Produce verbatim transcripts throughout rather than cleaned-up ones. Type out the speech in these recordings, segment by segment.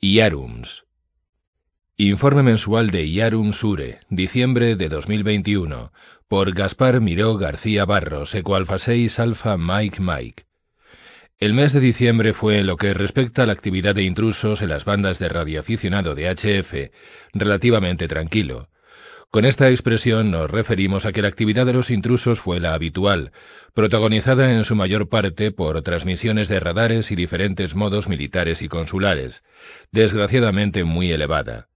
IARUMS. Informe mensual de IARUM Sure, diciembre de dos mil veintiuno, por Gaspar Miró García Barros, Equalfa seis Alfa Mike Mike. El mes de diciembre fue, en lo que respecta a la actividad de intrusos en las bandas de radioaficionado de H F, relativamente tranquilo. Con esta expresión nos referimos a que la actividad de los intrusos fue la habitual, protagonizada en su mayor parte por transmisiones de radares y diferentes modos militares y consulares, desgraciadamente muy elevada.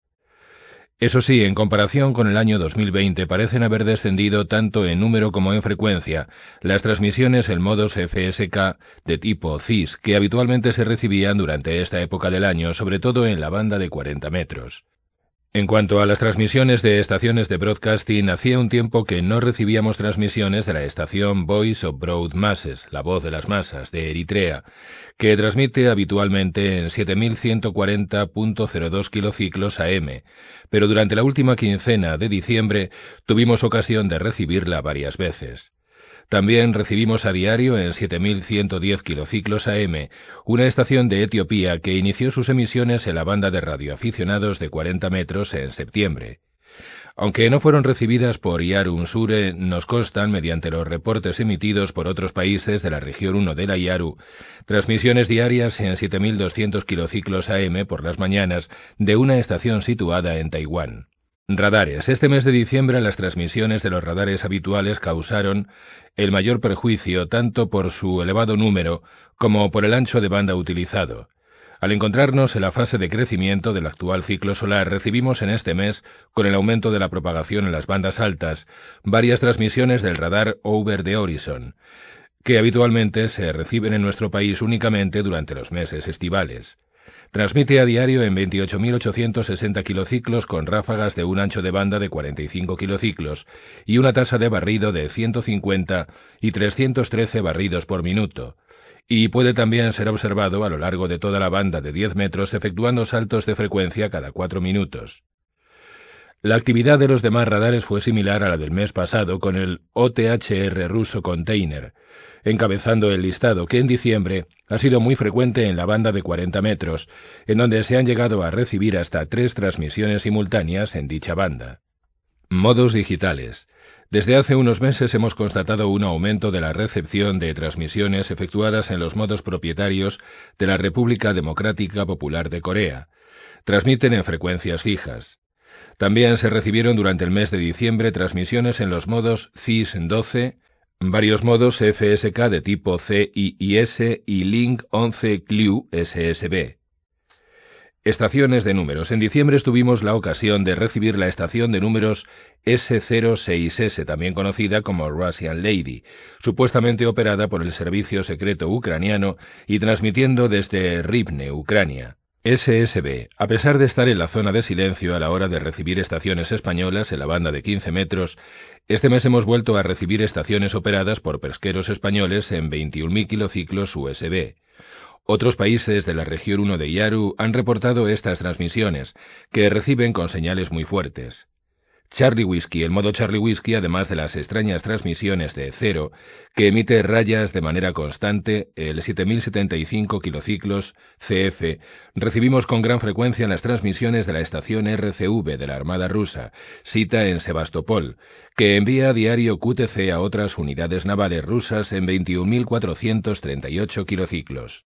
Eso sí, en comparación con el año dos mil veinte parecen haber descendido tanto en número como en frecuencia las transmisiones en modos F S K de tipo C I S que habitualmente se recibían durante esta época del año, sobre todo en la banda de cuarenta metros. En cuanto a las transmisiones de estaciones de broadcasting, hacía un tiempo que no recibíamos transmisiones de la estación Voice of Broad Masses, la voz de las masas, de Eritrea, que transmite habitualmente en siete mil ciento cuarenta punto cero dos kilociclos A M, pero durante la última quincena de diciembre tuvimos ocasión de recibirla varias veces. También recibimos a diario en siete mil ciento diez kilociclos A M una estación de Etiopía que inició sus emisiones en la banda de radioaficionados de cuarenta metros en septiembre. Aunque no fueron recibidas por IARUM Sure, nos constan, mediante los reportes emitidos por otros países de la región uno de la IARU, transmisiones diarias en siete mil doscientos kilociclos A M por las mañanas de una estación situada en Taiwán. Radares. Este mes de diciembre las transmisiones de los radares habituales causaron el mayor perjuicio tanto por su elevado número como por el ancho de banda utilizado. Al encontrarnos en la fase de crecimiento del actual ciclo solar, recibimos en este mes, con el aumento de la propagación en las bandas altas, varias transmisiones del radar Over the Horizon, que habitualmente se reciben en nuestro país únicamente durante los meses estivales. Transmite a diario en veintiocho mil ochocientos sesenta kilociclos con ráfagas de un ancho de banda de cuarenta y cinco kilociclos y una tasa de barrido de ciento cincuenta y trescientos trece barridos por minuto, y puede también ser observado a lo largo de toda la banda de diez metros efectuando saltos de frecuencia cada cuatro minutos. La actividad de los demás radares fue similar a la del mes pasado con el O T H R ruso Container, encabezando el listado, que en diciembre ha sido muy frecuente en la banda de cuarenta metros, en donde se han llegado a recibir hasta tres transmisiones simultáneas en dicha banda. Modos digitales. Desde hace unos meses hemos constatado un aumento de la recepción de transmisiones efectuadas en los modos propietarios de la República Democrática Popular de Corea. Transmiten en frecuencias fijas. También se recibieron durante el mes de diciembre transmisiones en los modos C I S doce, varios modos F S K de tipo C I I S y Link once C L U S S B. Estaciones de números. En diciembre tuvimos la ocasión de recibir la estación de números S cero seis S, también conocida como Russian Lady, supuestamente operada por el servicio secreto ucraniano y transmitiendo desde Rivne, Ucrania. S S B. A pesar de estar en la zona de silencio a la hora de recibir estaciones españolas en la banda de quince metros, este mes hemos vuelto a recibir estaciones operadas por pesqueros españoles en veintiún mil kilociclos U S B. Otros países de la región uno de IARU han reportado estas transmisiones, que reciben con señales muy fuertes. Charlie Whiskey, el modo Charlie Whiskey, además de las extrañas transmisiones de cero, que emite rayas de manera constante, el siete mil setenta y cinco kilociclos C F, recibimos con gran frecuencia las transmisiones de la estación R C V de la Armada rusa, sita en Sebastopol, que envía a diario Q T C a otras unidades navales rusas en veintiún mil cuatrocientos treinta y ocho kilociclos.